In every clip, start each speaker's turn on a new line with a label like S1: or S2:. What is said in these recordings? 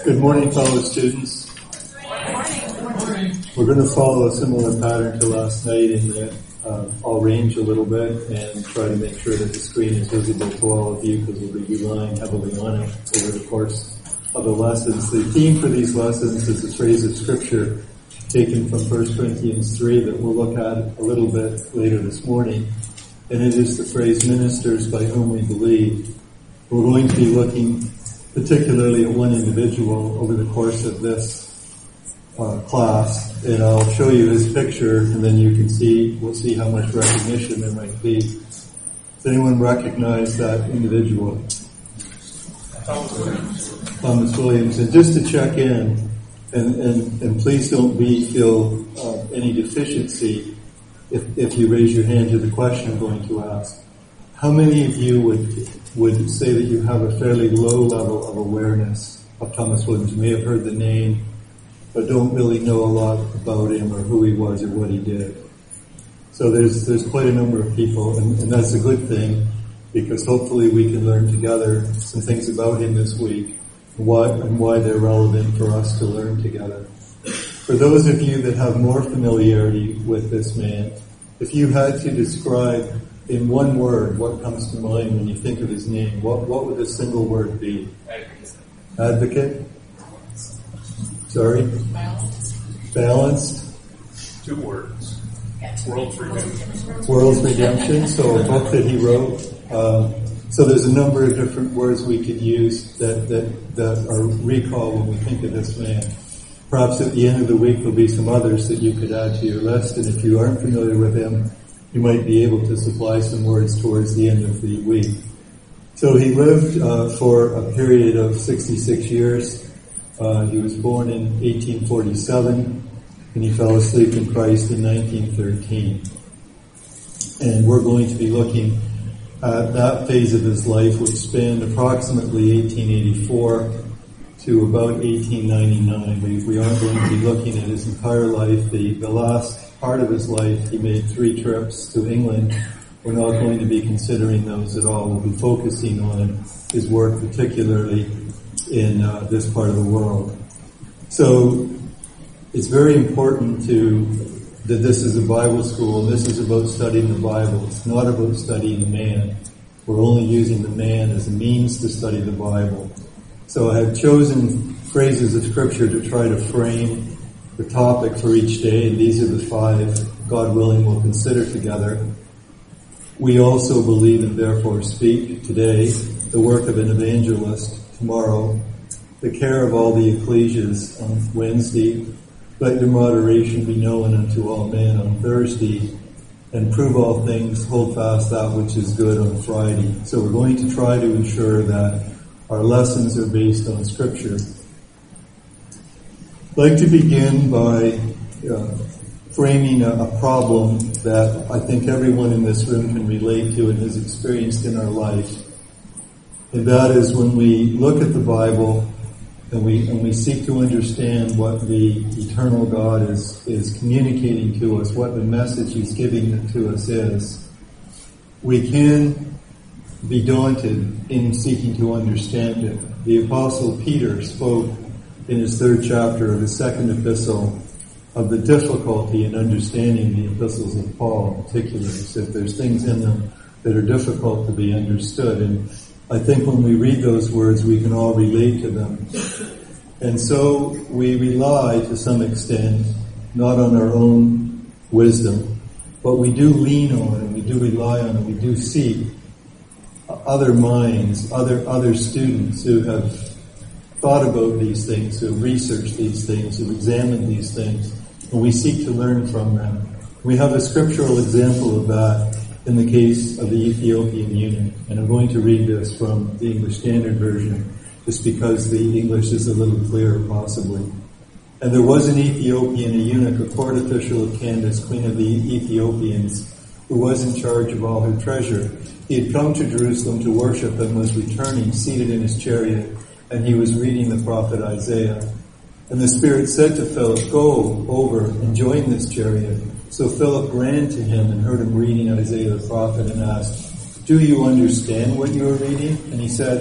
S1: Good morning, fellow students.
S2: Good morning.
S1: We're going to follow a similar pattern to last night in that I'll range a little bit and try to make sure that the screen is visible to all of you because we'll be relying heavily on it over the course of the lessons. The theme for these lessons is a phrase of scripture taken from 1 Corinthians 3 that we'll look at a little bit later this morning. And it is the phrase, ministers by whom we believe. We're going to be looking particularly at one individual over the course of this class, and I'll show you his picture, and then we'll see how much recognition there might be. Does anyone recognize that individual? Thomas Williams. And just to check in, and please don't feel any deficiency if you raise your hand to the question I'm going to ask. How many of you would say that you have a fairly low level of awareness of Thomas Williams? You may have heard the name, but don't really know a lot about him or who he was or what he did. So there's quite a number of people, and that's a good thing, because hopefully we can learn together some things about him this week and why they're relevant for us to learn together. For those of you that have more familiarity with this man, if you had to describe in one word what comes to mind when you think of his name, what would the single word be? Advocate? Sorry? Balanced?
S2: 2 words. World's Redemption.
S1: World's Redemption, so a book that he wrote. So there's a number of different words we could use that are recall when we think of this man. Perhaps at the end of the week there'll be some others that you could add to your list, and if you aren't familiar with him, you might be able to supply some words towards the end of the week. So he lived for a period of 66 years. He was born in 1847, and he fell asleep in Christ in 1913. And we're going to be looking at that phase of his life, which spanned approximately 1884 to about 1899. We aren't going to be looking at his entire life. The last part of his life, he made 3 trips to England. We're not going to be considering those at all. We'll be focusing on his work, particularly in this part of the world. So it's very important that this is a Bible school. This is about studying the Bible. It's not about studying the man. We're only using the man as a means to study the Bible. So I have chosen phrases of scripture to try to frame the topic for each day, and these are the 5, God willing, we'll consider together. We also believe and therefore speak today, the work of an evangelist tomorrow, the care of all the ecclesias on Wednesday, let your moderation be known unto all men on Thursday, and prove all things, hold fast that which is good on Friday. So we're going to try to ensure that our lessons are based on scripture. I'd like to begin by framing a problem that I think everyone in this room can relate to and has experienced in our life. And that is when we look at the Bible and we seek to understand what the eternal God is communicating to us, what the message He's giving to us is, we can be daunted in seeking to understand it. The Apostle Peter spoke in his 3rd chapter of his 2nd epistle of the difficulty in understanding the epistles of Paul in particular. He said there's things in them that are difficult to be understood, and I think when we read those words we can all relate to them. And so we rely to some extent not on our own wisdom, but we do lean on and we do rely on and we do seek other minds, other students who have thought about these things, who have researched these things, who have examined these things, and we seek to learn from them. We have a scriptural example of that in the case of the Ethiopian eunuch, and I'm going to read this from the English Standard Version, just because the English is a little clearer possibly. And there was an Ethiopian, a eunuch, a court official of Candace, queen of the Ethiopians, who was in charge of all her treasure. He had come to Jerusalem to worship and was returning, seated in his chariot, and he was reading the prophet Isaiah. And the Spirit said to Philip, go over and join this chariot. So Philip ran to him and heard him reading Isaiah the prophet and asked, do you understand what you are reading? And he said,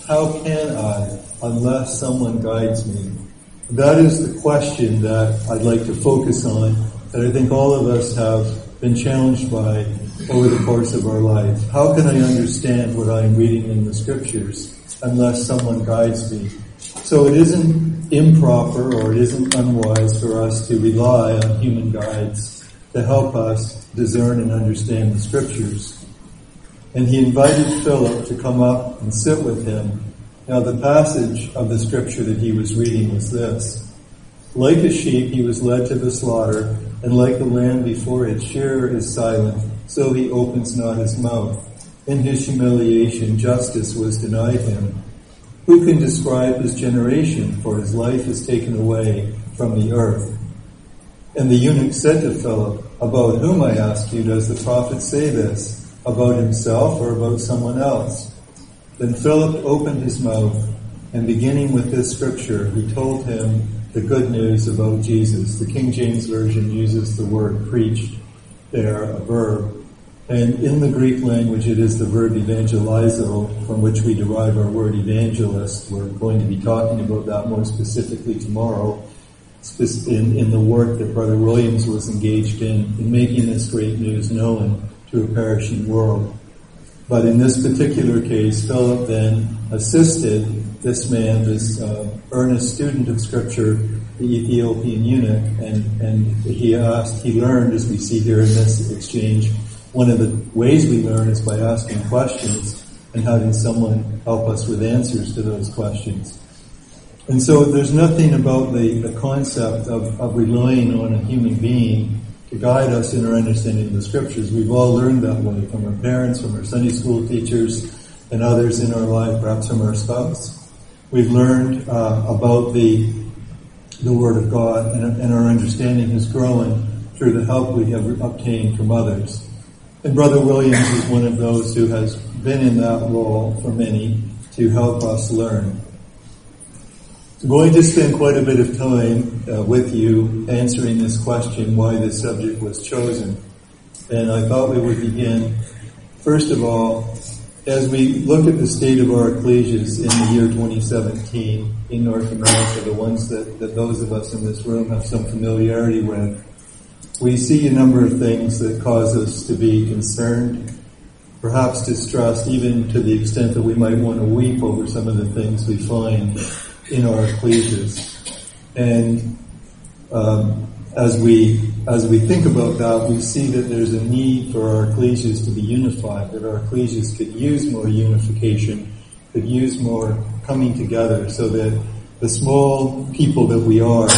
S1: How can I unless someone guides me? That is the question that I'd like to focus on, that I think all of us have been challenged by over the course of our life. How can I understand what I am reading in the scriptures unless someone guides me? So it isn't improper or it isn't unwise for us to rely on human guides to help us discern and understand the scriptures. And he invited Philip to come up and sit with him. Now the passage of the scripture that he was reading was this: like a sheep he was led to the slaughter, and like a lamb before its shearer is silent, so he opens not his mouth. In his humiliation justice was denied him. Who can describe his generation? For his life is taken away from the earth. And the eunuch said to Philip, about whom, I ask you, does the prophet say this? About himself or about someone else? Then Philip opened his mouth, and beginning with this scripture, he told him the good news about Jesus. The King James Version uses the word preached there, a verb. And in the Greek language, it is the verb evangelizo, from which we derive our word evangelist. We're going to be talking about that more specifically tomorrow, in the work that Brother Williams was engaged in making this great news known to a perishing world. But in this particular case, Philip then assisted this man, this earnest student of Scripture, the Ethiopian eunuch, and he learned, as we see here in this exchange, one of the ways we learn is by asking questions and having someone help us with answers to those questions. And so there's nothing about the concept of relying on a human being to guide us in our understanding of the scriptures. We've all learned that way from our parents, from our Sunday school teachers, and others in our life, perhaps from our spouse. We've learned about the Word of God, and our understanding has grown through the help we have obtained from others. And Brother Williams is one of those who has been in that role for many to help us learn. I'm going to spend quite a bit of time with you answering this question, why this subject was chosen. And I thought we would begin, first of all, as we look at the state of our ecclesias in the year 2017 in North America, the ones that those of us in this room have some familiarity with, we see a number of things that cause us to be concerned, perhaps distressed, even to the extent that we might want to weep over some of the things we find in our ecclesias. And as we think about that, we see that there's a need for our ecclesias to be unified, that our ecclesias could use more unification, could use more coming together, so that the small people that we are,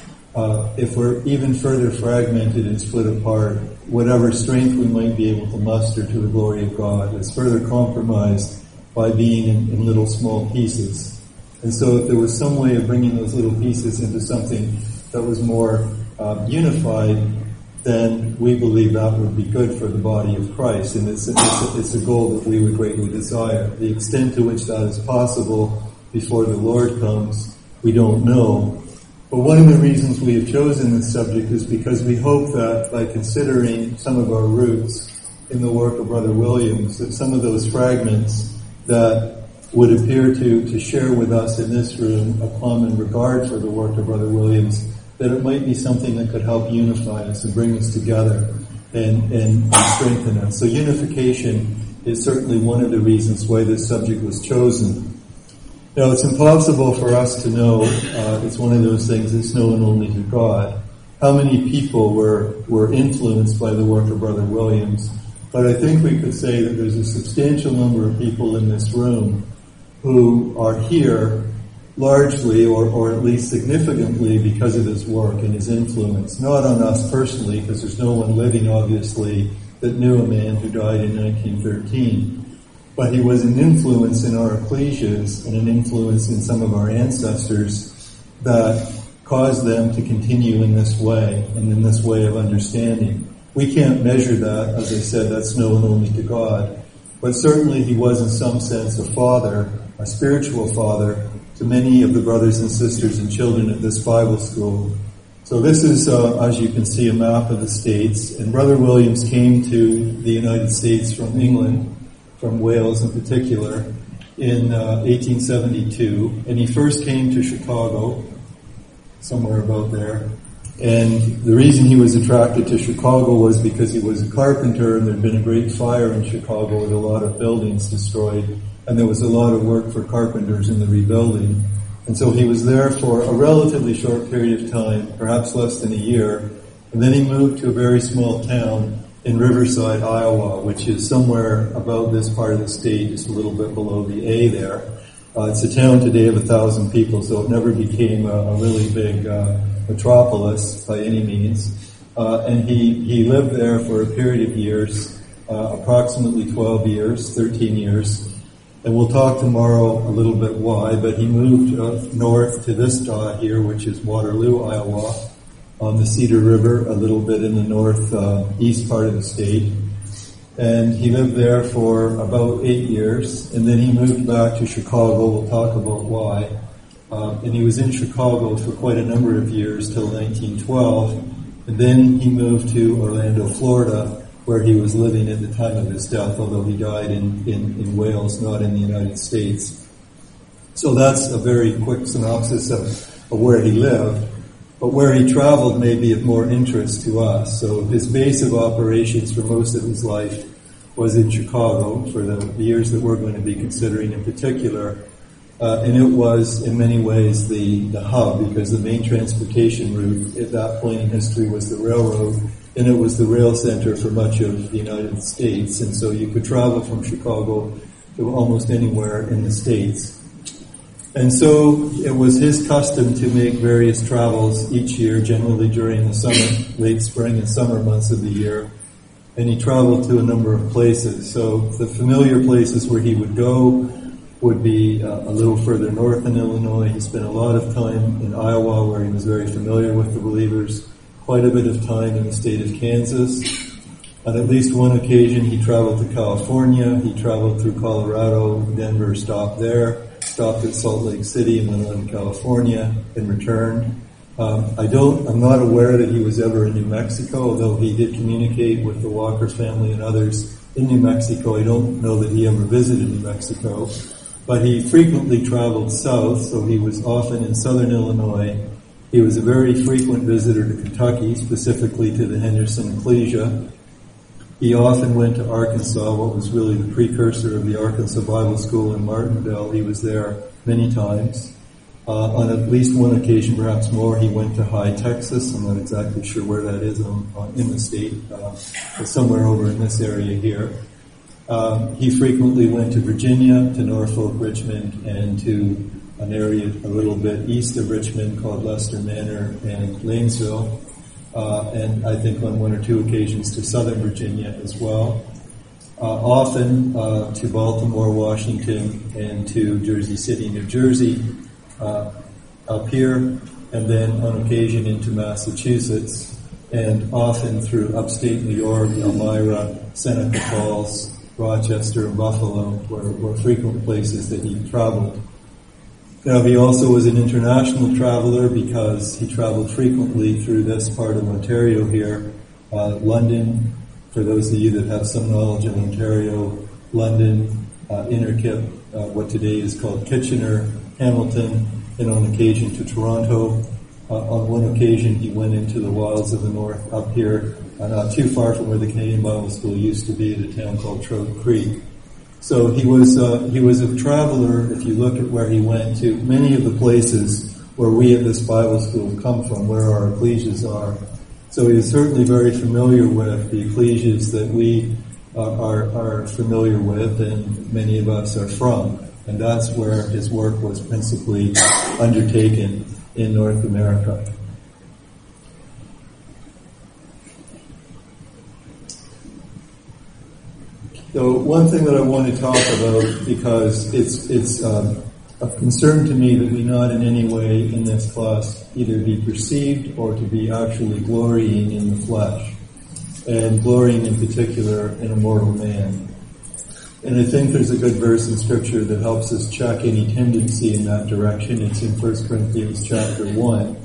S1: if we're even further fragmented and split apart, whatever strength we might be able to muster to the glory of God is further compromised by being in little small pieces. And so if there was some way of bringing those little pieces into something that was more unified, then we believe that would be good for the body of Christ. And it's a goal that we would greatly desire. The extent to which that is possible before the Lord comes, we don't know. But one of the reasons we have chosen this subject is because we hope that by considering some of our roots in the work of Brother Williams, that some of those fragments that would appear to share with us in this room a common regard for the work of Brother Williams, that it might be something that could help unify us and bring us together and strengthen us. So unification is certainly one of the reasons why this subject was chosen. Now, it's impossible for us to know, it's one of those things that's known only to God, how many people were influenced by the work of Brother Williams. But I think we could say that there's a substantial number of people in this room who are here largely or at least significantly because of his work and his influence. Not on us personally, because there's no one living, obviously, that knew a man who died in 1913. But he was an influence in our ecclesias and an influence in some of our ancestors that caused them to continue in this way and in this way of understanding. We can't measure that. As I said, that's known only to God. But certainly he was in some sense a father, a spiritual father, to many of the brothers and sisters and children at this Bible school. So this is, as you can see, a map of the States. And Brother Williams came to the United States from England, from Wales in particular, in 1872, and he first came to Chicago, somewhere about there. And the reason he was attracted to Chicago was because he was a carpenter, and there had been a great fire in Chicago with a lot of buildings destroyed, and there was a lot of work for carpenters in the rebuilding. And so he was there for a relatively short period of time, perhaps less than a year, and then he moved to a very small town in Riverside, Iowa, which is somewhere about this part of the state, just a little bit below the A there. It's a town today of 1,000 people, so it never became a really big metropolis by any means. And he lived there for a period of years, approximately 12 years, 13 years. And we'll talk tomorrow a little bit why, but he moved north to this dot here, which is Waterloo, Iowa, on the Cedar River, a little bit in the northeast part of the state. And he lived there for about 8 years, and then he moved back to Chicago. We'll talk about why. And he was in Chicago for quite a number of years, till 1912. And then he moved to Orlando, Florida, where he was living at the time of his death, although he died in Wales, not in the United States. So that's a very quick synopsis of where he lived. But where he traveled may be of more interest to us. So his base of operations for most of his life was in Chicago for the years that we're going to be considering in particular. And it was, in many ways, the hub, because the main transportation route at that point in history was the railroad, and it was the rail center for much of the United States. And so you could travel from Chicago to almost anywhere in the States. And so it was his custom to make various travels each year, generally during the summer, late spring and summer months of the year. And he traveled to a number of places. So the familiar places where he would go would be a little further north in Illinois. He spent a lot of time in Iowa, where he was very familiar with the believers, quite a bit of time in the state of Kansas. On at least one occasion, he traveled to California. He traveled through Colorado, Denver, stopped there, stopped at Salt Lake City, and went on to California and returned. I'm not aware that he was ever in New Mexico, although he did communicate with the Walker family and others in New Mexico. I don't know that he ever visited New Mexico. But he frequently traveled south, so he was often in southern Illinois. He was a very frequent visitor to Kentucky, specifically to the Henderson Ecclesia. He often went to Arkansas, what was really the precursor of the Arkansas Bible School in Martinville. He was there many times. On at least one occasion, perhaps more, he went to High, Texas. I'm not exactly sure where that is in the state, but somewhere over in this area here. He frequently went to Virginia, to Norfolk, Richmond, and to an area a little bit east of Richmond called Leicester Manor and Lanesville, and I think on one or two occasions to Southern Virginia as well. Often to Baltimore, Washington, and to Jersey City, New Jersey, up here, and then on occasion into Massachusetts, and often through upstate New York, Elmira, Seneca Falls, Rochester, and Buffalo were frequent places that he traveled. Now, he also was an international traveler because he traveled frequently through this part of Ontario here. London, for those of you that have some knowledge of Ontario, London, Innerkip, what today is called Kitchener, Hamilton, and on occasion to Toronto. On one occasion, he went into the wilds of the north up here, not too far from where the Canadian Bible School used to be, at a town called Trout Creek. So he was a traveler. If you look at where he went to, many of the places where we at this Bible school come from, where our ecclesias are. So he was certainly very familiar with the ecclesias that we are familiar with, and many of us are from. And that's where his work was principally undertaken in North America. So one thing that I want to talk about, because it's of concern to me that we not in any way in this class either be perceived or to be actually glorying in the flesh, and glorying in particular in a mortal man. And I think there's a good verse in Scripture that helps us check any tendency in that direction. It's in 1 Corinthians chapter 1.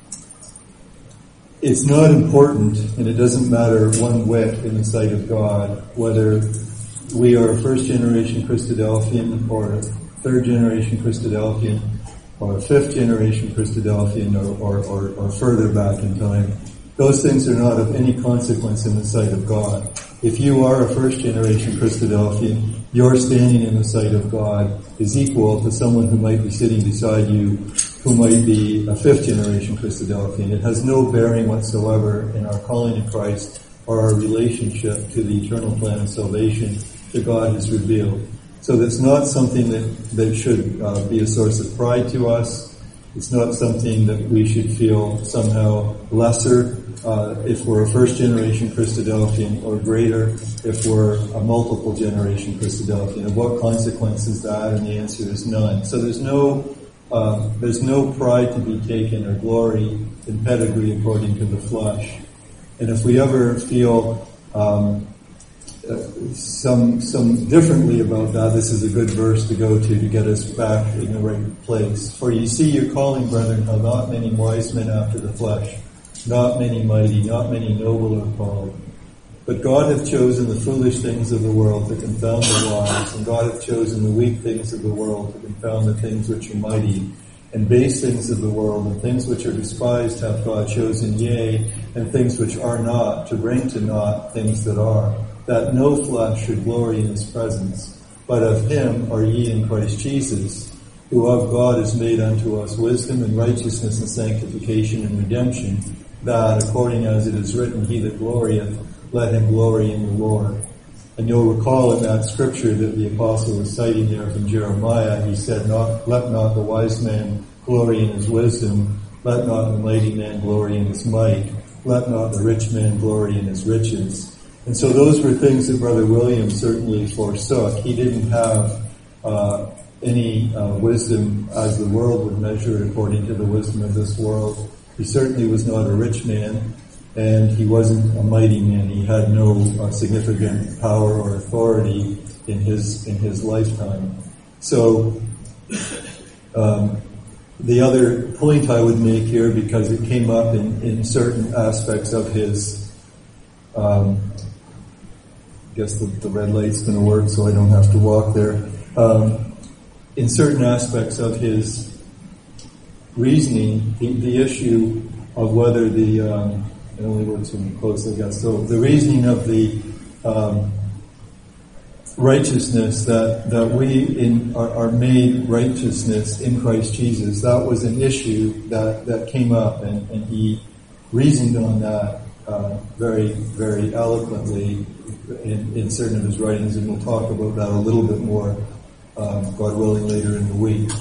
S1: It's not important, and it doesn't matter one whit in the sight of God, whether we are a first-generation Christadelphian or a third-generation Christadelphian or a fifth-generation Christadelphian or further back in time. Those things are not of any consequence in the sight of God. If you are a first-generation Christadelphian, your standing in the sight of God is equal to someone who might be sitting beside you who might be a fifth-generation Christadelphian. It has no bearing whatsoever in our calling in Christ or our relationship to the eternal plan of salvation that God has revealed. So that's not something that should be a source of pride to us. It's not something that we should feel somehow lesser if we're a first-generation Christadelphian or greater if we're a multiple generation Christadelphian. Of what consequence is that? And the answer is none. So there's no pride to be taken or glory in pedigree according to the flesh. And if we ever feel some differently about that, this is a good verse to go to get us back in the right place. For you see your calling, brethren, how not many wise men after the flesh, not many mighty, not many noble are called. But God hath chosen the foolish things of the world to confound the wise, and God hath chosen the weak things of the world to confound the things which are mighty, and base things of the world, and things which are despised hath God chosen, yea, and things which are not, to bring to naught things that are, that no flesh should glory in his presence. But of him are ye in Christ Jesus, who of God is made unto us wisdom and righteousness and sanctification and redemption, that, according as it is written, he that glorieth, let him glory in the Lord. And you'll recall in that scripture that the apostle was citing there from Jeremiah, he said, let not the wise man glory in his wisdom, let not the mighty man glory in his might, let not the rich man glory in his riches. And so those were things that Brother William certainly forsook. He didn't have any wisdom as the world would measure it according to the wisdom of this world. He certainly was not a rich man, and he wasn't a mighty man. He had no significant power or authority in his lifetime. So the other point I would make here, because it came up in certain aspects of his, I guess the red light's going to work so I don't have to walk there. In certain aspects of his reasoning, the issue of whether it only works when you close, I guess. So the reasoning of the righteousness that we are made righteousness in Christ Jesus, that was an issue that came up, and he reasoned on that very, very eloquently in certain of his writings, and we'll talk about that a little bit more, God willing, later in the week.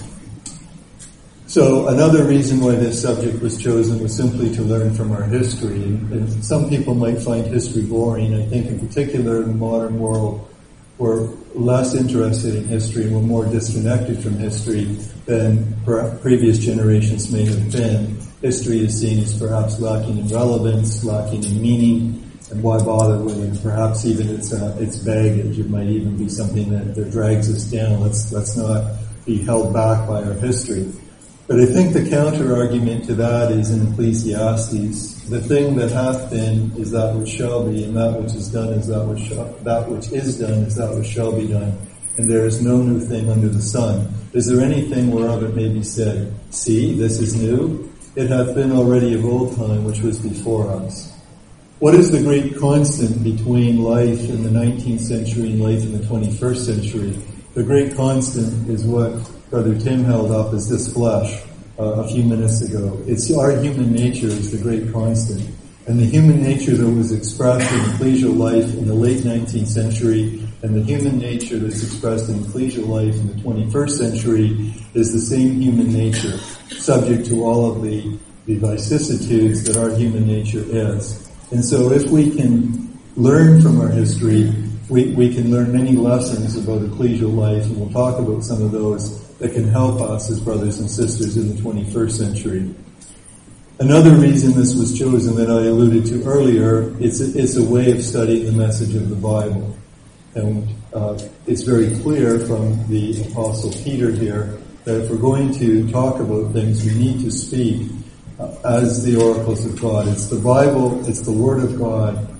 S1: So another reason why this subject was chosen was simply to learn from our history. And some people might find history boring. I think in particular in the modern world, we're less interested in history and we're more disconnected from history than previous generations may have been. History is seen as perhaps lacking in relevance, lacking in meaning, and why bother with it? Perhaps even its baggage. It might even be something that drags us down. Let's not be held back by our history. But I think the counter-argument to that is in Ecclesiastes. The thing that hath been is that which shall be, and that which is done is that which done is that which shall be done. And there is no new thing under the sun. Is there anything whereof it may be said, see, this is new? It hath been already of old time, which was before us. What is the great constant between life in the 19th century and life in the 21st century? The great constant is what Brother Tim held up as this flesh a few minutes ago. It's our human nature is the great constant. And the human nature that was expressed in ecclesial life in the late 19th century and the human nature that's expressed in ecclesial life in the 21st century is the same human nature, subject to all of the vicissitudes that our human nature is. And so if we can learn from our history, we can learn many lessons about ecclesial life, and we'll talk about some of those that can help us as brothers and sisters in the 21st century. Another reason this was chosen that I alluded to earlier, it's a way of studying the message of the Bible. And it's very clear from the Apostle Peter here that if we're going to talk about things, we need to speak as the oracles of God. It's the Bible, it's the Word of God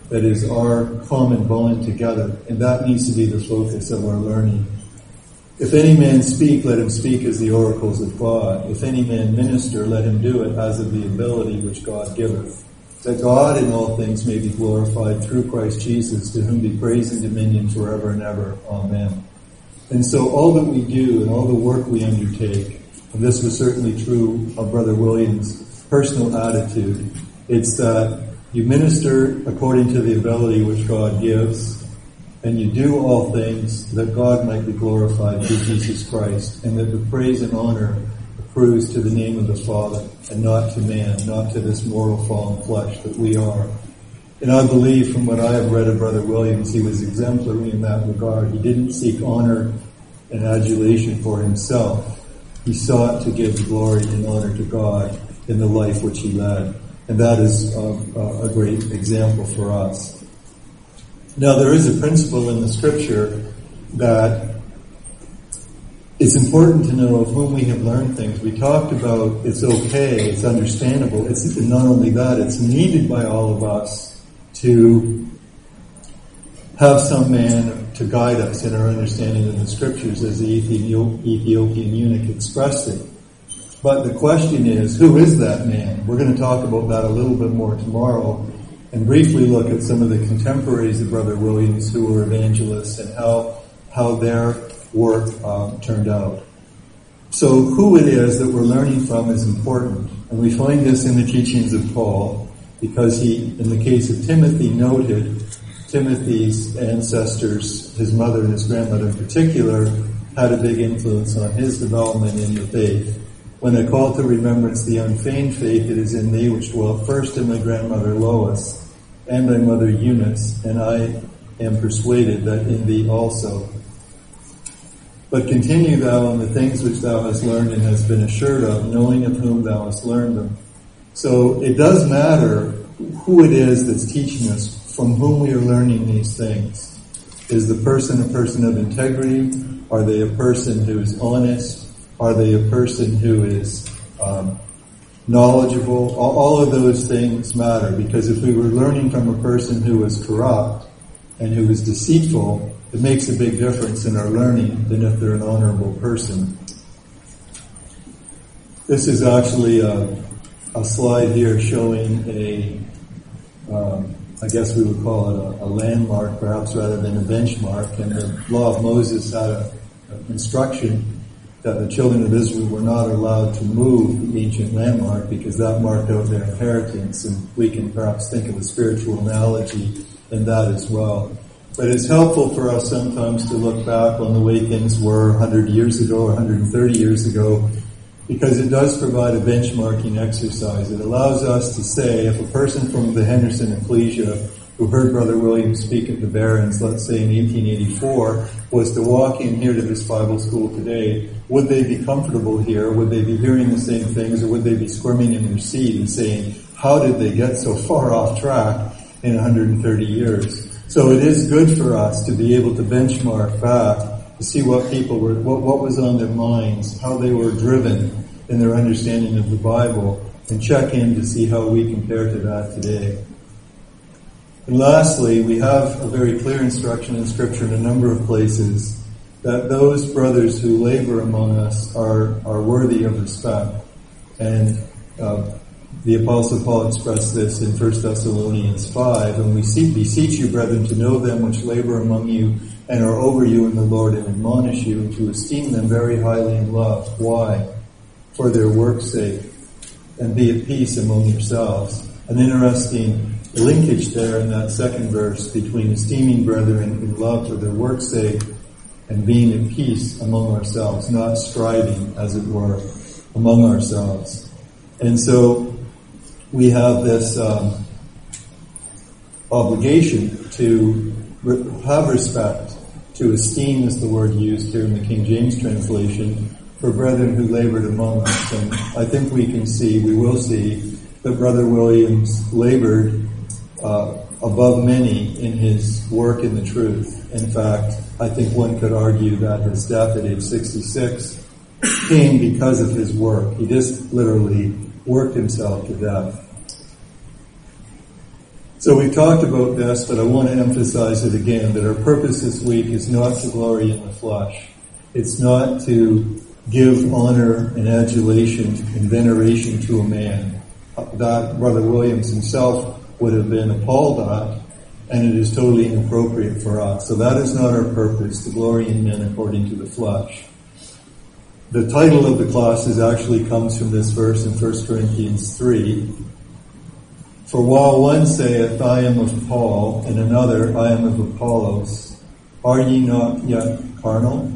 S1: that is our common bond together, and that needs to be the focus of our learning. If any man speak, let him speak as the oracles of God. If any man minister, let him do it as of the ability which God giveth, that God in all things may be glorified through Christ Jesus, to whom be praise and dominion forever and ever. Amen. And so all that we do and all the work we undertake, and this was certainly true of Brother William's personal attitude, it's that you minister according to the ability which God gives, and you do all things that God might be glorified through Jesus Christ, and that the praise and honor accrues to the name of the Father, and not to man, not to this mortal fallen flesh that we are. And I believe from what I have read of Brother Williams, he was exemplary in that regard. He didn't seek honor and adulation for himself. He sought to give glory and honor to God in the life which he led. And that is a great example for us. Now, there is a principle in the Scripture that it's important to know of whom we have learned things. We talked about it's okay, it's understandable. It's not only that, it's needed by all of us to have some man to guide us in our understanding of the Scriptures, as the Ethiopian eunuch expressed it. But the question is, who is that man? We're going to talk about that a little bit more tomorrow, and briefly look at some of the contemporaries of Brother Williams who were evangelists and how their work turned out. So who it is that we're learning from is important. And we find this in the teachings of Paul, because he, in the case of Timothy, noted Timothy's ancestors, his mother and his grandmother in particular, had a big influence on his development in the faith. When I call to remembrance the unfeigned faith that is in thee, which dwelt first in my grandmother Lois and thy mother Eunice, and I am persuaded that in thee also. But continue thou in the things which thou hast learned and hast been assured of, knowing of whom thou hast learned them. So it does matter who it is that's teaching us, from whom we are learning these things. Is the person a person of integrity? Are they a person who is honest? Are they a person who is knowledgeable? All of those things matter, because if we were learning from a person who is corrupt and who is deceitful, it makes a big difference in our learning than if they're an honorable person. This is actually a slide here showing I guess we would call it a landmark, perhaps, rather than a benchmark. And the law of Moses had an instruction that the children of Israel were not allowed to move the ancient landmark, because that marked out their inheritance. And we can perhaps think of a spiritual analogy in that as well. But it's helpful for us sometimes to look back on the way things were 100 years ago or 130 years ago, because it does provide a benchmarking exercise. It allows us to say, if a person from the Henderson Ecclesia who heard Brother Williams speak at the Barrens, let's say in 1884, was to walk in here to this Bible school today, would they be comfortable here? Would they be hearing the same things, or would they be squirming in their seat and saying, how did they get so far off track in 130 years? So it is good for us to be able to benchmark back to see what people were, what was on their minds, how they were driven in their understanding of the Bible, and check in to see how we compare to that today. And lastly, we have a very clear instruction in Scripture in a number of places that those brothers who labor among us are worthy of respect. And the Apostle Paul expressed this in 1 Thessalonians 5, and we beseech you, brethren, to know them which labor among you and are over you in the Lord, and admonish you, and to esteem them very highly in love. Why? For their work's sake, and be at peace among yourselves. An interesting linkage there in that second verse between esteeming brethren in love for their work's sake and being at peace among ourselves, not striving, as it were, among ourselves. And so we have this obligation to have respect, to esteem is the word used here in the King James translation, for brethren who labored among us. And I think we will see that Brother Williams labored above many in his work in the truth. In fact, I think one could argue that his death at age 66 came because of his work. He just literally worked himself to death. So we've talked about this, but I want to emphasize it again, that our purpose this week is not to glory in the flesh. It's not to give honor and adulation and veneration to a man. That Brother Williams himself would have been appalled at, and it is totally inappropriate for us. So that is not our purpose, to glory in men according to the flesh. The title of the classes actually comes from this verse in 1 Corinthians 3. For while one saith, I am of Paul, and another, I am of Apollos, are ye not yet carnal?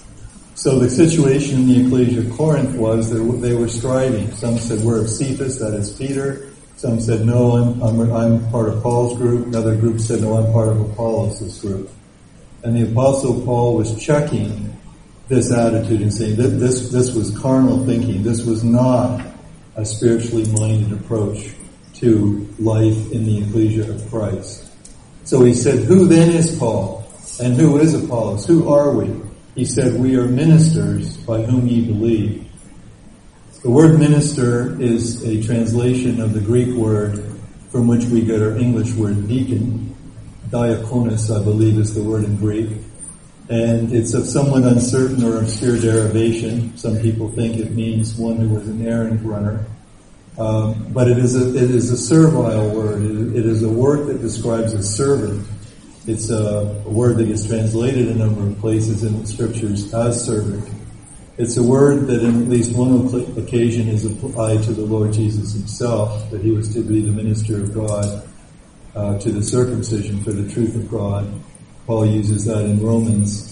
S1: So the situation in the Ecclesia of Corinth was that they were striving. Some said, we're of Cephas, that is Peter. Some said, no, I'm part of Paul's group. Another group said, no, I'm part of Apollos' group. And the Apostle Paul was checking this attitude and saying that this was carnal thinking. This was not a spiritually minded approach to life in the Ecclesia of Christ. So he said, who then is Paul? And who is Apollos? Who are we? He said, we are ministers by whom ye believe. The word minister is a translation of the Greek word from which we get our English word deacon. Diakonos, I believe, is the word in Greek. And it's of somewhat uncertain or obscure derivation. Some people think it means one who was an errand runner. But it is a servile word. It is a word that describes a servant. It's a word that is translated a number of places in the scriptures as servant. It's a word that in at least one occasion is applied to the Lord Jesus himself, that he was to be the minister of God to the circumcision for the truth of God. Paul uses that in Romans.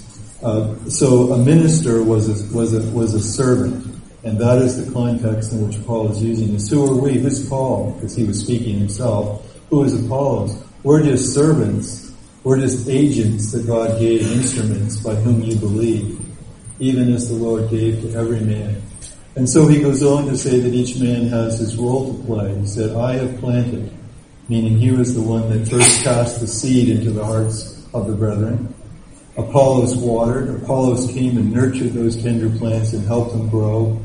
S1: So a minister was a servant. And that is the context in which Paul is using this. Who are we? Who's Paul? Because he was speaking himself. Who is Apollos? We're just servants. We're just agents that God gave, instruments by whom you believe, even as the Lord gave to every man. And so he goes on to say that each man has his role to play. He said, I have planted, meaning he was the one that first cast the seed into the hearts of the brethren. Apollos watered. Apollos came and nurtured those tender plants and helped them grow.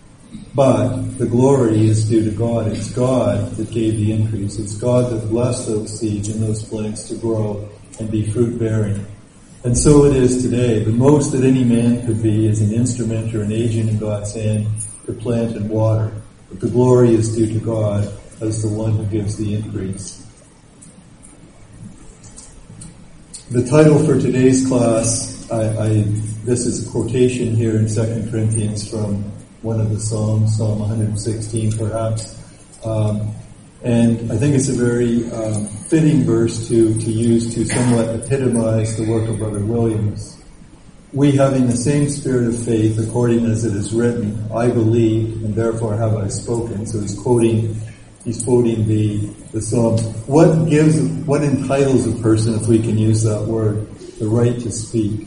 S1: But the glory is due to God. It's God that gave the increase. It's God that blessed those seeds and those plants to grow and be fruit-bearing. And so it is today. The most that any man could be is an instrument or an agent in God's hand to plant and water. But the glory is due to God as the one who gives the increase. The title for today's class, this is a quotation here in 2 Corinthians from one of the Psalms, Psalm 116 perhaps. And I think it's a very fitting verse to use to somewhat epitomize the work of Brother Williams. We, having the same spirit of faith, according as it is written, I believe, and therefore have I spoken. So he's quoting the Psalms. What entitles a person, if we can use that word, the right to speak?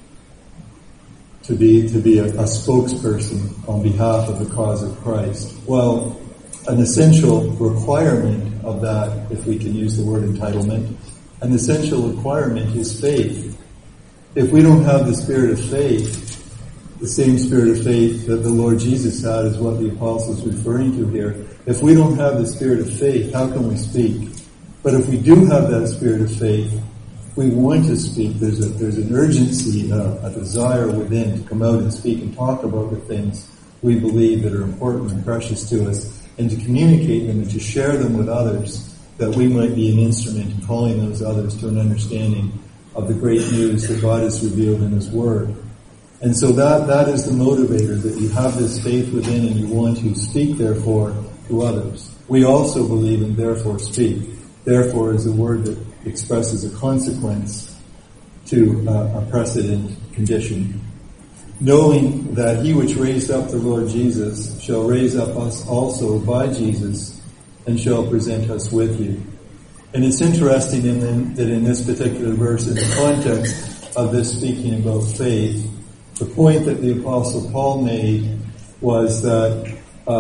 S1: To be a spokesperson on behalf of the cause of Christ. Well, an essential requirement of that, if we can use the word entitlement, an essential requirement is faith. If we don't have the spirit of faith, the same spirit of faith that the Lord Jesus had is what the apostle is referring to here. If we don't have the spirit of faith, how can we speak? But if we do have that spirit of faith, we want to speak. There's an urgency, a desire within to come out and speak and talk about the things we believe that are important and precious to us, and to communicate them and to share them with others, that we might be an instrument in calling those others to an understanding of the great news that God has revealed in His Word. And so that is the motivator, that you have this faith within and you want to speak, therefore, to others. We also believe in therefore speak. Therefore is a word that expresses a consequence to a precedent condition. Knowing that He which raised up the Lord Jesus shall raise up us also by Jesus and shall present us with you. And it's interesting that in this particular verse, in the context of this speaking about faith, the point that the Apostle Paul made was that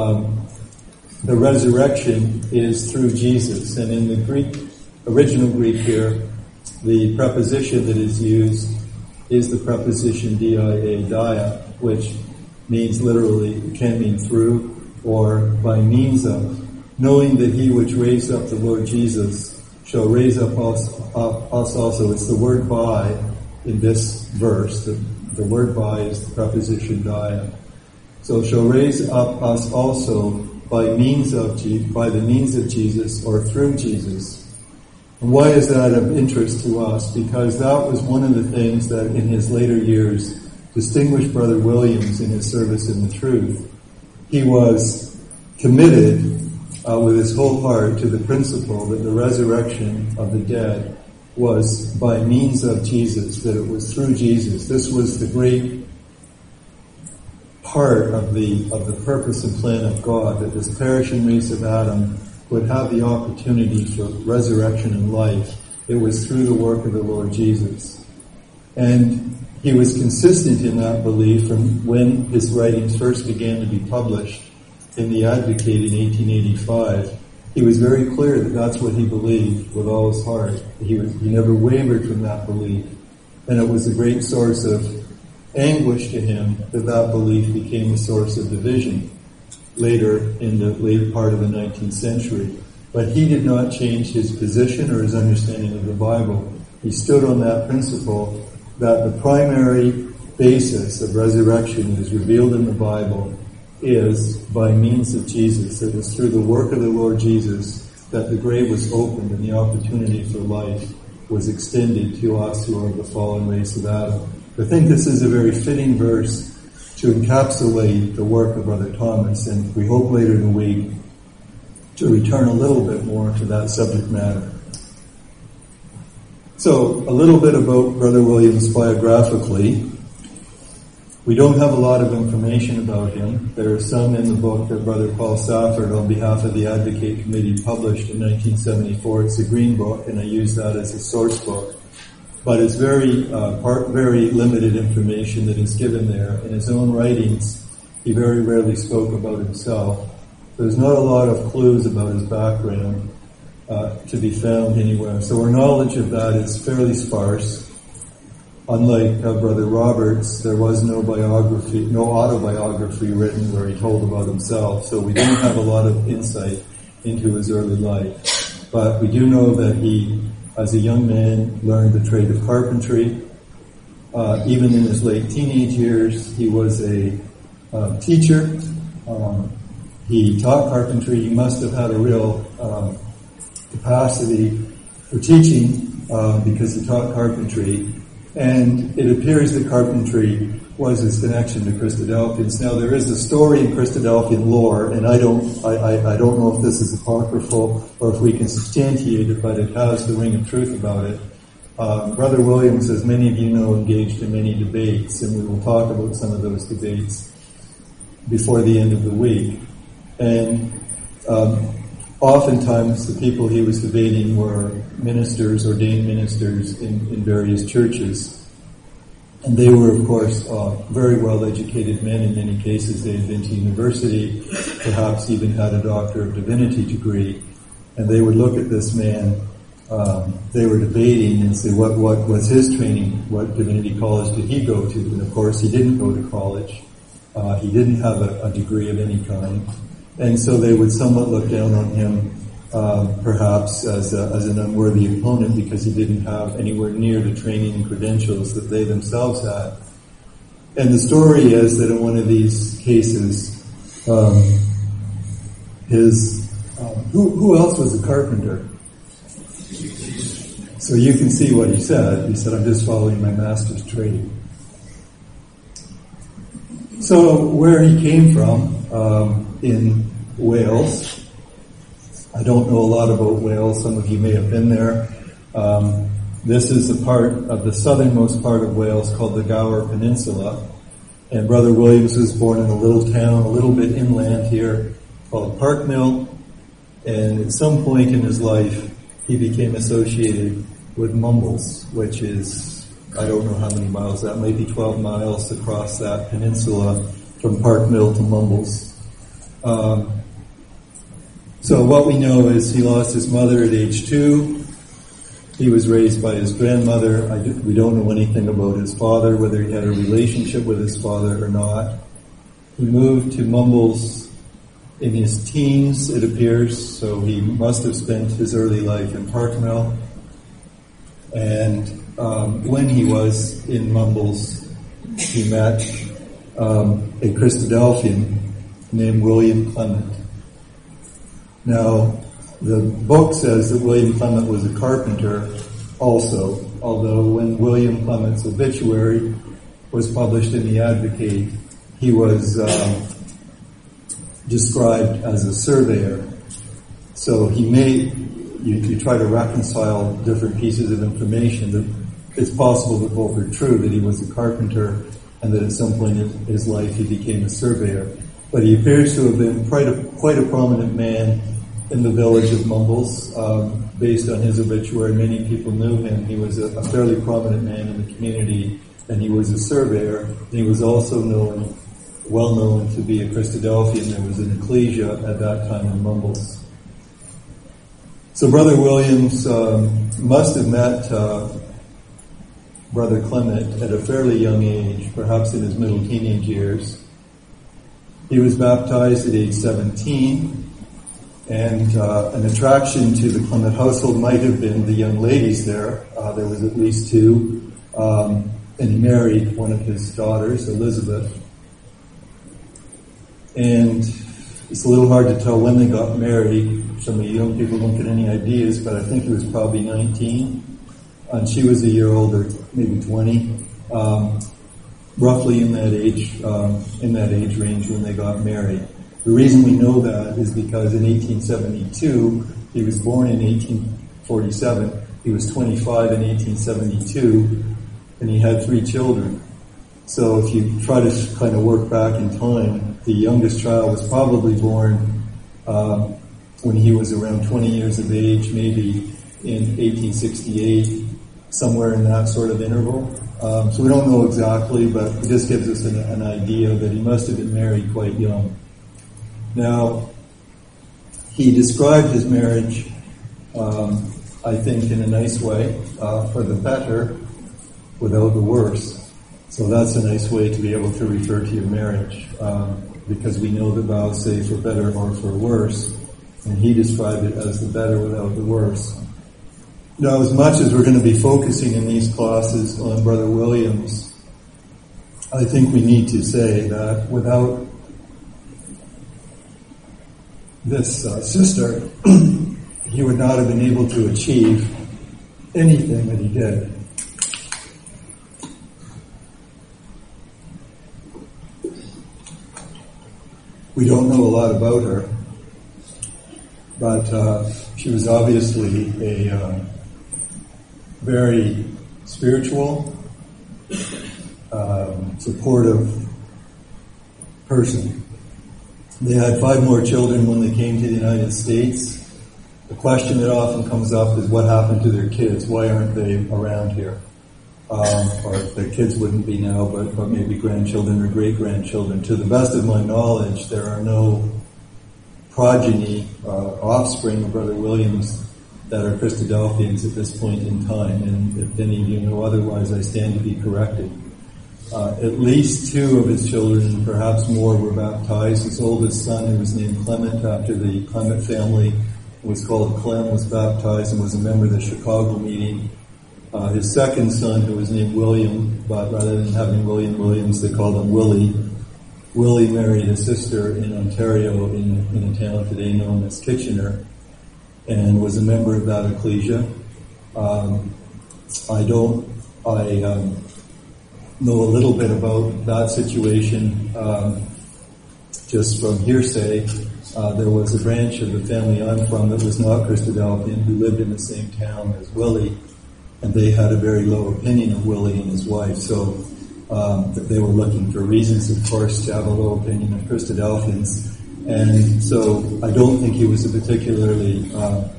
S1: the resurrection is through Jesus. And in the original Greek here, the preposition that is used is the preposition dia, which means literally, it can mean through or by means of. Knowing that He which raised up the Lord Jesus shall raise up us also. It's the word by in this verse. The word by is the preposition dia. So shall raise up us also by the means of Jesus, or through Jesus. And why is that of interest to us? Because that was one of the things that in his later years distinguished Brother Williams in his service in the truth. He was committed with his whole heart to the principle that the resurrection of the dead was by means of Jesus, that it was through Jesus. This was the great part of the purpose and plan of God, that this perishing race of Adam would have the opportunity for resurrection and life. It was through the work of the Lord Jesus. And he was consistent in that belief from when his writings first began to be published in the Advocate in 1885. He was very clear that that's what he believed with all his heart. He never wavered from that belief. And it was a great source of anguish to him that belief became a source of division later in the later part of the 19th century. But he did not change his position or his understanding of the Bible. He stood on that principle that the primary basis of resurrection that is revealed in the Bible is by means of Jesus. It was through the work of the Lord Jesus that the grave was opened and the opportunity for life was extended to us who are the fallen race of Adam. I think this is a very fitting verse to encapsulate the work of Brother Thomas, and we hope later in the week to return a little bit more to that subject matter. So, a little bit about Brother Williams biographically. We don't have a lot of information about him. There is some in the book that Brother Paul Safford, on behalf of the Advocate Committee, published in 1974. It's a green book, and I use that as a source book. But it's very limited information that is given there. In his own writings, he very rarely spoke about himself. There's not a lot of clues about his background to be found anywhere. So our knowledge of that is fairly sparse. Unlike Brother Roberts, there was no autobiography written where he told about himself. So we don't have a lot of insight into his early life. But we do know that he, as a young man, learned the trade of carpentry. Even in his late teenage years, he was a teacher. He taught carpentry. He must have had a real capacity for teaching because he taught carpentry. And it appears that carpentry was his connection to Christadelphians. Now, there is a story in Christadelphian lore, and I don't know if this is apocryphal or if we can substantiate it, but it has the ring of truth about it. Brother Williams, as many of you know, engaged in many debates, and we will talk about some of those debates before the end of the week. And oftentimes the people he was debating were ministers, ordained ministers in various churches. And they were, of course, very well-educated men. In many cases, they had been to university, perhaps even had a Doctor of Divinity degree. And they would look at this man, they were debating and say, what was his training? What divinity college did he go to? And of course, he didn't go to college. He didn't have a degree of any kind. And so they would somewhat look down on him, perhaps as an unworthy opponent because he didn't have anywhere near the training and credentials that they themselves had. And the story is that in one of these cases, who else was a carpenter? So you can see what he said. He said, "I'm just following my master's trade." So where he came from, in Wales, I don't know a lot about Wales. Some of you may have been there. This is a part of the southernmost part of Wales called the Gower Peninsula. And Brother Williams was born in a little town, a little bit inland here, called Parkmill. And at some point in his life, he became associated with Mumbles, which is, I don't know how many miles, that might be 12 miles across that peninsula from Parkmill to Mumbles. So what we know is he lost his mother at age 2. He was raised by his grandmother. We don't know anything about his father, whether he had a relationship with his father or not. He moved to Mumbles in his teens, it appears, so he must have spent his early life in Parkmill. And when he was in Mumbles, he met a Christadelphian named William Clement. Now, the book says that William Clement was a carpenter also, although when William Clement's obituary was published in the Advocate, he was described as a surveyor. So he may, you try to reconcile different pieces of information, that it's possible that both are true, that he was a carpenter and that at some point in his life he became a surveyor. But he appears to have been quite a prominent man in the village of Mumbles. Based on his obituary, many people knew him. He was a fairly prominent man in the community, and he was a surveyor. And he was also well known to be a Christadelphian. There was an ecclesia at that time in Mumbles. So Brother Williams must have met Brother Clement at a fairly young age, perhaps in his middle teenage years. He was baptized at age 17, and an attraction to the Clement household might have been the young ladies there. There was at least two, and he married one of his daughters, Elizabeth. And it's a little hard to tell when they got married. Some of you young people don't get any ideas, but I think he was probably 19, and she was a year older, maybe 20, roughly in that age range when they got married. The reason we know that is because in 1872, he was born in 1847, he was 25 in 1872, and he had 3 children. So if you try to kind of work back in time, the youngest child was probably born when he was around 20 years of age, maybe in 1868, somewhere in that sort of interval. So we don't know exactly, but it just gives us an idea that he must have been married quite young. Now, he described his marriage, I think, in a nice way, for the better, without the worse. So that's a nice way to be able to refer to your marriage, because we know the vows say for better or for worse, and he described it as the better without the worse. Now, as much as we're going to be focusing in these classes on Brother Williams, I think we need to say that without this sister, he would not have been able to achieve anything that he did. We don't know a lot about her, but she was obviously a very spiritual, supportive person. They had 5 more children when they came to the United States. The question that often comes up is what happened to their kids? Why aren't they around here? Or their kids wouldn't be now, but maybe grandchildren or great-grandchildren. To the best of my knowledge, there are no progeny, offspring of Brother Williams that are Christadelphians at this point in time. And if any of you know otherwise, I stand to be corrected. At least 2 of his children, perhaps more, were baptized. His oldest son, who was named Clement after the Clement family, was called Clem, was baptized and was a member of the Chicago meeting. His second son, who was named William, but rather than having William Williams, they called him Willie. Willie married a sister in Ontario in a town today known as Kitchener, and was a member of that ecclesia. I know a little bit about that situation just from hearsay. There was a branch of the family I'm from that was not Christadelphian who lived in the same town as Willie, and they had a very low opinion of Willie and his wife. So they were looking for reasons, of course, to have a low opinion of Christadelphians. And so I don't think he was a particularly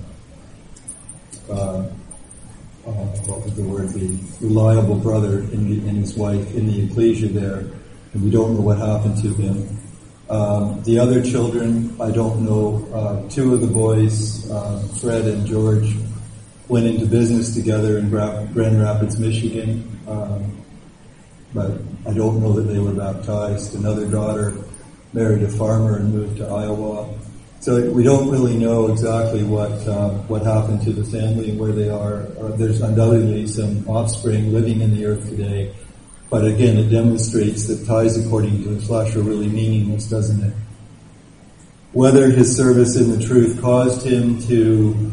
S1: reliable brother in his wife in the ecclesia there, and we don't know what happened to him. The other children, I don't know. 2 of the boys, Fred and George, went into business together in Grand Rapids, Michigan, but I don't know that they were baptized. Another daughter, married a farmer and moved to Iowa. So we don't really know exactly what happened to the family and where they are. There's undoubtedly some offspring living in the earth today. But again, it demonstrates that ties according to the flesh are really meaningless, doesn't it? Whether his service in the truth caused him to,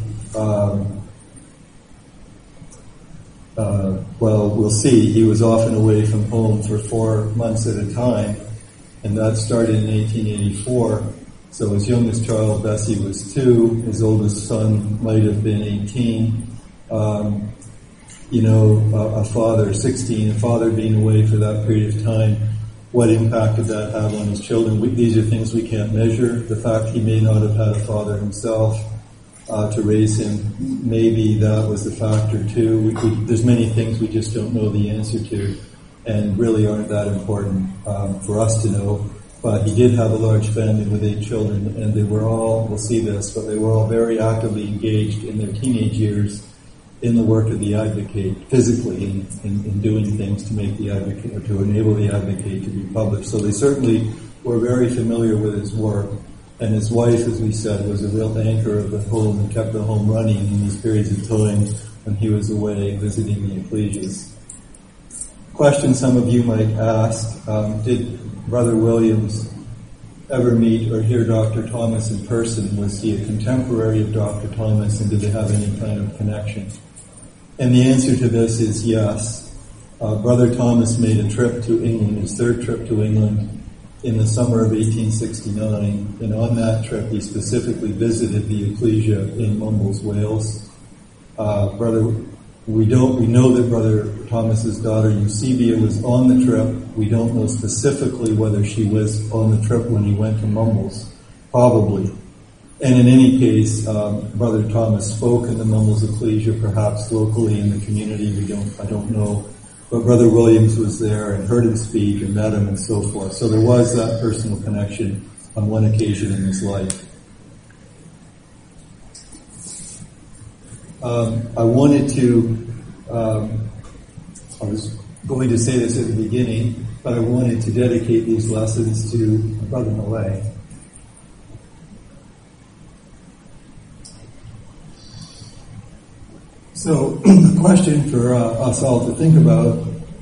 S1: well, we'll see. He was often away from home for 4 months at a time, and that started in 1884. So his youngest child, Bessie, was 2. His oldest son might have been 18. A father, 16, a father being away for that period of time. What impact did that have on his children? These are things we can't measure. The fact he may not have had a father himself to raise him, maybe that was the factor too. There's many things we just don't know the answer to, and really aren't that important for us to know. But he did have a large family with 8 children, and they were all, we'll see this, but they were all very actively engaged in their teenage years in the work of the Advocate, physically in doing things to make the Advocate, or to enable the Advocate to be published. So they certainly were very familiar with his work. And his wife, as we said, was a real anchor of the home and kept the home running in these periods of time when he was away visiting the ecclesias. Question some of you might ask, did Brother Williams ever meet or hear Dr. Thomas in person? Was he a contemporary of Dr. Thomas, and did they have any kind of connection? And the answer to this is yes. Brother Thomas made a trip to England, his 3rd trip to England, in the summer of 1869, and on that trip he specifically visited the ecclesia in Mumbles, Wales. We know that Brother Thomas's daughter Eusebia was on the trip. We don't know specifically whether she was on the trip when he went to Mumbles. Probably. And in any case, Brother Thomas spoke in the Mumbles ecclesia, perhaps locally in the community. I don't know. But Brother Williams was there and heard him speak and met him and so forth. So there was that personal connection on one occasion in his life. I wanted to, I was going to say this at the beginning, but I wanted to dedicate these lessons to Brother Millet. So the question for us all to think about,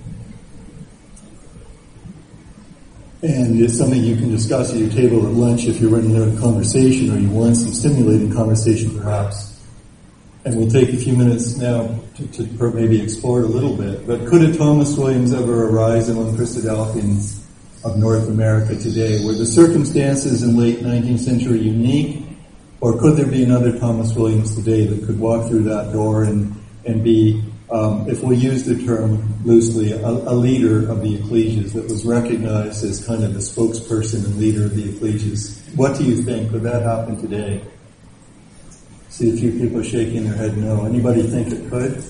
S1: and it's something you can discuss at your table at lunch if you're running out of conversation or you want some stimulating conversation perhaps. And we'll take a few minutes now to maybe explore it a little bit. But could a Thomas Williams ever arise among Christadelphians of North America today? Were the circumstances in late 19th century unique? Or could there be another Thomas Williams today that could walk through that door and be, if we use the term loosely, a leader of the ecclesias that was recognized as kind of the spokesperson and leader of the ecclesias? What do you think? Could that happen today? See a few people shaking their head no. Anybody think it could?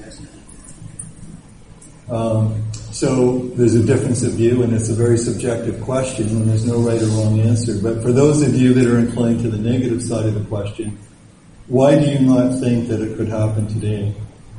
S1: So there's a difference of view, and it's a very subjective question, and there's no right or wrong answer. But for those of you that are inclined to the negative side of the question, why do you not think that it could happen today?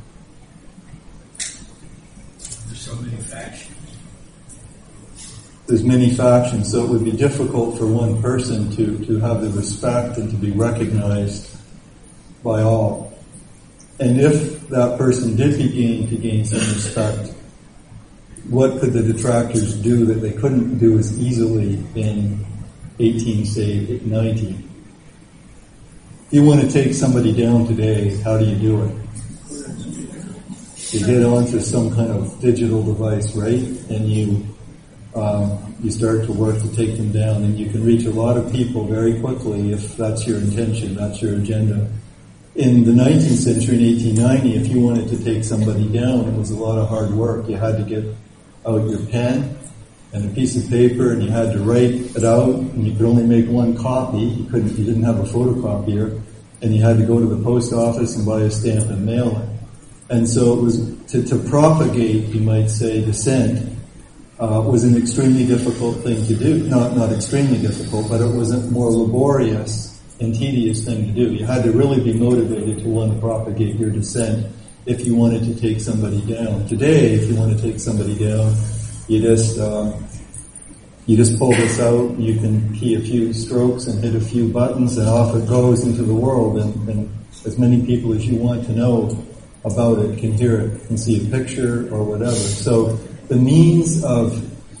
S3: There's so many factions.
S1: There's many factions, so it would be difficult for one person to have the respect and to be recognized by all. And if that person did begin to gain some respect, what could the detractors do that they couldn't do as easily in 1890? If you want to take somebody down today, how do you do it? You get onto some kind of digital device, right? And you start to work to take them down, and you can reach a lot of people very quickly if that's your intention, that's your agenda. In the 19th century, in 1890, if you wanted to take somebody down, it was a lot of hard work. You had to get out your pen and a piece of paper, and you had to write it out, and you could only make one copy. You didn't have a photocopier, and you had to go to the post office and buy a stamp and mail it. And so it was to propagate, you might say, dissent was an extremely difficult thing to do. Not extremely difficult, but it was a more laborious and tedious thing to do. You had to really be motivated to want to propagate your dissent if you wanted to take somebody down. Today, if you want to take somebody down, you just You just pull this out, you can key a few strokes and hit a few buttons, and off it goes into the world, and as many people as you want to know about it can hear it, can see a picture or whatever. So the means of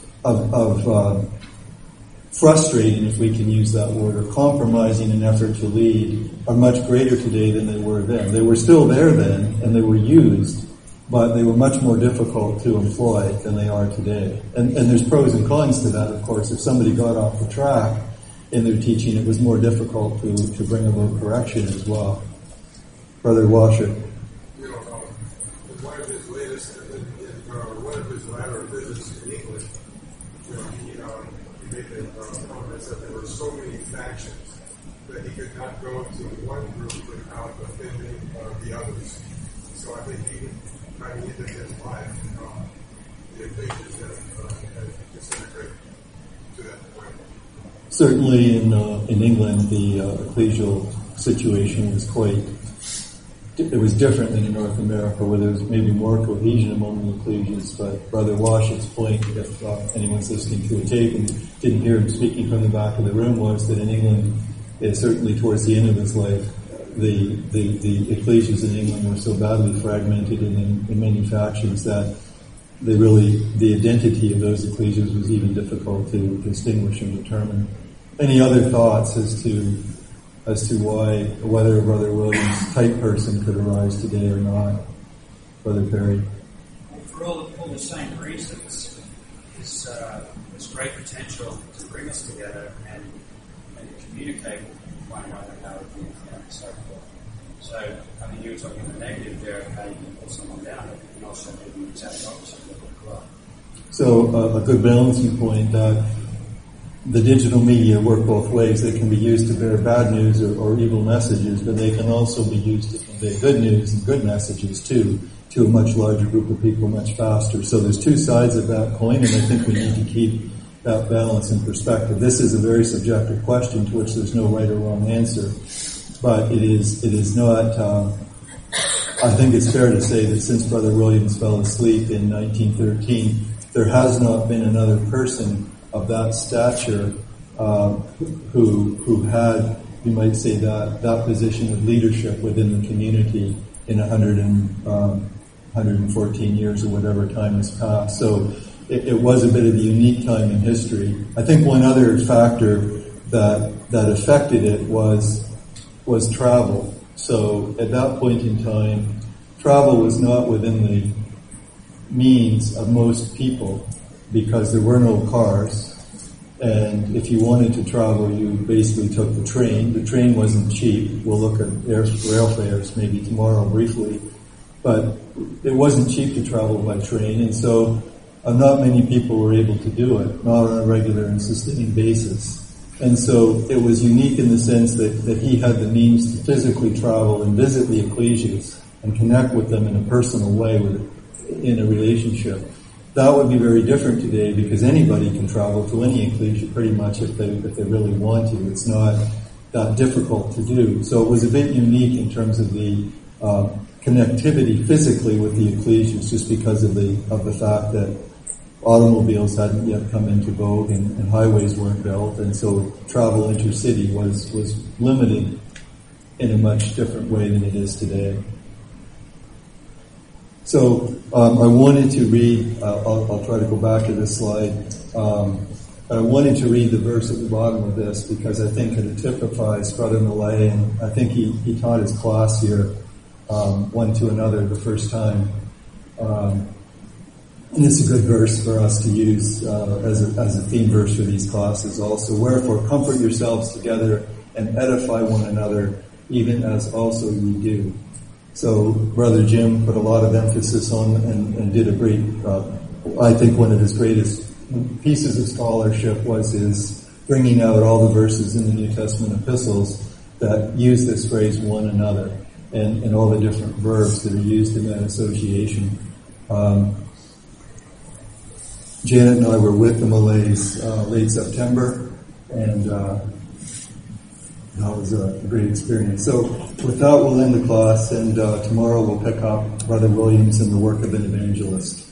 S1: frustrating, if we can use that word, or compromising an effort to lead are much greater today than they were then. They were still there then, and they were used, but they were much more difficult to employ than they are today. And there's pros and cons to that, of course. If somebody got off the track in their teaching, it was more difficult to bring about correction as well. Brother Washer.
S4: One of his latest, one of his latter visits in England, he made the comments that there were so many factions that he could not go to one group without offending the others. So I think he kind of ended his life, the equations that disintegrated to that point.
S1: Certainly in England, the ecclesial situation was it was different than in North America, where there was maybe more cohesion among the ecclesias. But Brother Wash's point, if anyone's listening to a tape and didn't hear him speaking from the back of the room, was that in England, certainly towards the end of his life, the ecclesias in England were so badly fragmented and in many factions that the identity of those ecclesias was even difficult to distinguish and determine. Any other thoughts as to whether Brother Williams' type person could arise today or not? Brother Perry?
S3: For all the same reasons, there's great potential to bring us together and to communicate with one another how to think and so forth. So, I mean, you were talking the negative there of how you can put someone down, but you can also do the exact opposite of it as well.
S1: So, a good balancing point that the digital media work both ways. They can be used to bear bad news or evil messages, but they can also be used to convey good news and good messages too, to a much larger group of people much faster. So there's two sides of that coin, and I think we need to keep that balance in perspective. This is a very subjective question to which there's no right or wrong answer, but it is not, I think it's fair to say that since Brother Williams fell asleep in 1913, there has not been another person of that stature, who had, you might say, that position of leadership within the community in 114 years or whatever time has passed. So it was a bit of a unique time in history. I think one other factor that affected it was travel. So at that point in time, travel was not within the means of most people, because there were no cars, and if you wanted to travel, you basically took the train. The train wasn't cheap. We'll look at rail fares maybe tomorrow briefly, but it wasn't cheap to travel by train, and so not many people were able to do it, not on a regular and sustaining basis. And so it was unique in the sense that he had the means to physically travel and visit the ecclesias and connect with them in a personal way, in a relationship. That would be very different today, because anybody can travel to any ecclesia pretty much if they really want to. It's not that difficult to do. So it was a bit unique in terms of the connectivity physically with the ecclesias, just because of the fact that automobiles hadn't yet come into vogue and highways weren't built, and so travel intercity was limited in a much different way than it is today. So I wanted to read, I'll try to go back to this slide, but I wanted to read the verse at the bottom of this because I think it typifies Brother Millay, and I think he taught his class here one to another the first time. And it's a good verse for us to use as a theme verse for these classes also. Wherefore comfort yourselves together and edify one another, even as also ye do. So Brother Jim put a lot of emphasis on and did a great, I think one of his greatest pieces of scholarship was his bringing out all the verses in the New Testament epistles that use this phrase one another and all the different verbs that are used in that association. Janet and I were with the Malays late September, and that was a great experience. So with that, we'll end the class, and tomorrow we'll pick up Brother Williams and the work of an evangelist.